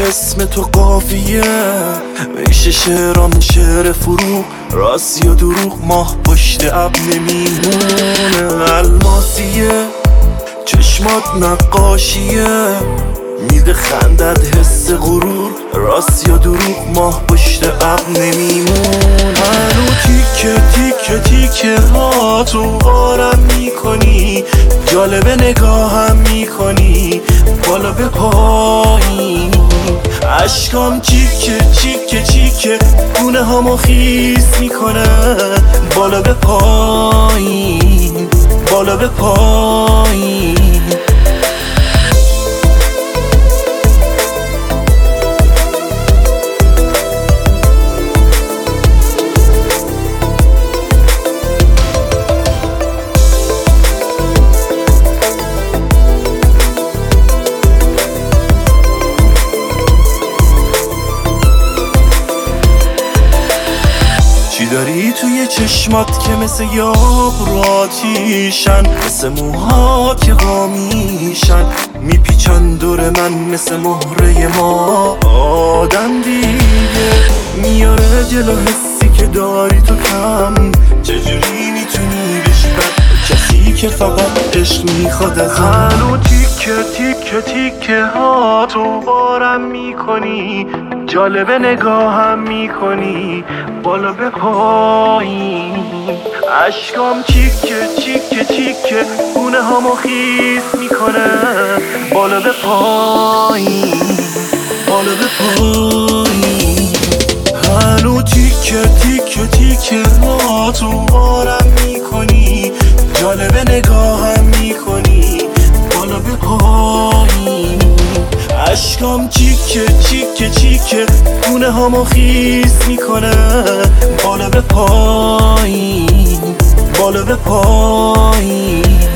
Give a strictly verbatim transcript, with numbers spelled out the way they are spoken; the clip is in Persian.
اسم تو قافیه میشه شعرام شعر فروغ، راست یا دروغ ماه پشت ابر نمیمونه. الماسیه چشمات نقاشیه، میده خندت حس غرور، راست یا دروغ ماه پشت ابر نمیمون. هنو تیکه تیکه تیکه ها تو بارم میکنی، جالبه نگاهم میکنی بالا به پایین. عشقام چیکه چیکه چیکه گونه هامو خیس میکنه بالا به پایین، بالا به پایین. چی داری توی چشمات که مثل یاقوتیشن، مثل موهات که قامیشن میپیچن دور من مثل مهره ما. آدم دیگه میاره جلو حسی که داری تو کم، چجوری میتونی بشی بد کسی که فقط عشق میخواد از هنو تیکه تیکه تیکه ها تو بارم میکنی، جالبه نگاهم میکنی بالا به پایین. عشقام چیکه چیکه چیکه گونه هامو خیس میکنه بالا به پایین، بالا به پایین. هنو تیکه تیکه تیکه ها تو بارم میکنی، جالبه نگاهم میکنی بالا به پایین. عشقام چیکه چیکه چیکه گونه هامو خیس میکنه بالا به پایین، بالا به پایین.